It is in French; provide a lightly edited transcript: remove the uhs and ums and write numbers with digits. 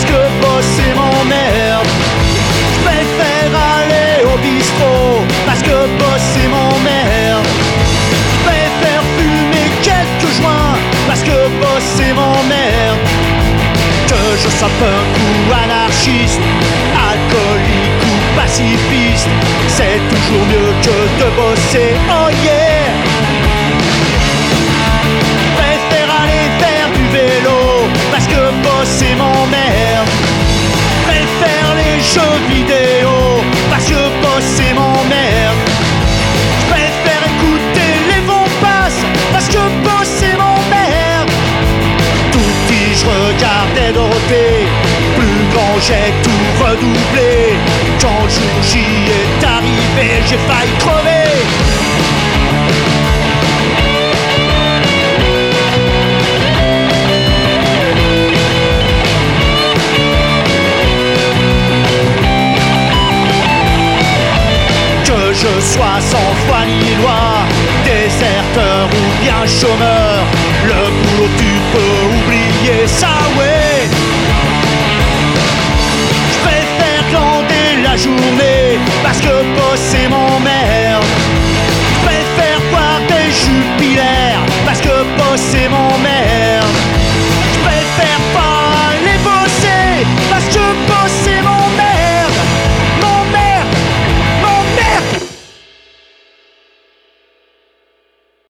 que bosser m'emmerde. Je préfère aller au bistrot parce que bosser m'emmerde. Je préfère fumer quelques joints parce que bosser m'emmerde. Que je sois punk ou anarchiste, alcoolique ou pacifiste, c'est toujours mieux que de bosser, oh yeah. Préfère aller faire du vélo parce que bosser m'emmerde. Préfère les jeux vidéo parce que bosser m'emmerde. Préfère écouter les vents passent parce que bosser m'emmerde. Tout petit je regardais Dorothée, plus grand j'ai tout redoublé. Quand le jour J est arrivé, j'ai failli crever. Que je sois sans foi ni loi, déserteur ou bien chômeur, le boulot tu peux oublier ça, ouais. Je préfère glander la journée parce que bosser m'emmerde. Je préfère boire des jupilaires parce que bosser m'emmerde.